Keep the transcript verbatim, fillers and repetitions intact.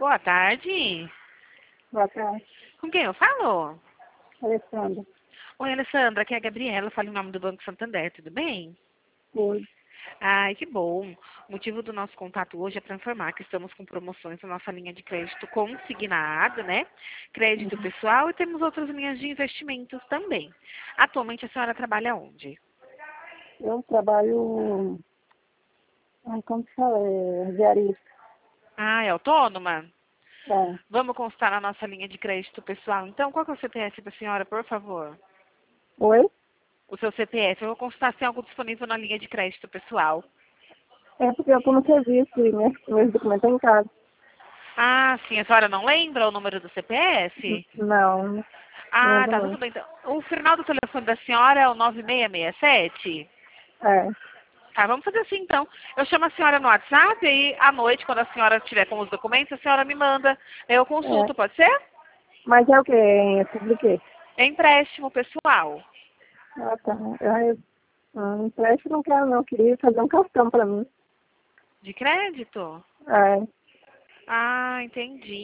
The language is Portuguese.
Boa tarde. Boa tarde, Com quem eu falo? Alessandra. Oi, Alessandra, aqui é a Gabriela, falo em nome do Banco Santander, tudo bem? Oi. Ai, que bom. O motivo do nosso contato hoje é para informar que estamos com promoções na nossa linha de crédito consignado, né? Crédito Uhum. pessoal e temos outras linhas de investimentos também. Atualmente a senhora trabalha onde? Eu trabalho, ah, como que fala, é, diarista. Ah, é autônoma? É. Vamos constar na nossa linha de crédito pessoal. Então, qual que é o C P F da senhora, por favor? Oi? O seu C P F. Eu vou constar se tem algo disponível na linha de crédito pessoal. É porque eu tô no serviço e né, meus documentos estão em casa. Ah, sim. A senhora não lembra o número do C P N- F? Não, não Ah, lembro tá não. tudo bem. Então, o final do telefone da senhora é o nove seis seis sete? É, Tá, vamos fazer assim então. Eu chamo a senhora no WhatsApp e à noite, quando a senhora tiver com os documentos, a senhora me manda. Eu é. consulto, pode ser? Mas é o quê? É sobre o quê? É empréstimo pessoal. Ah, tá. Eu, ah, empréstimo não quero não, eu queria fazer um cartão pra mim. De crédito? É. Ah, entendi.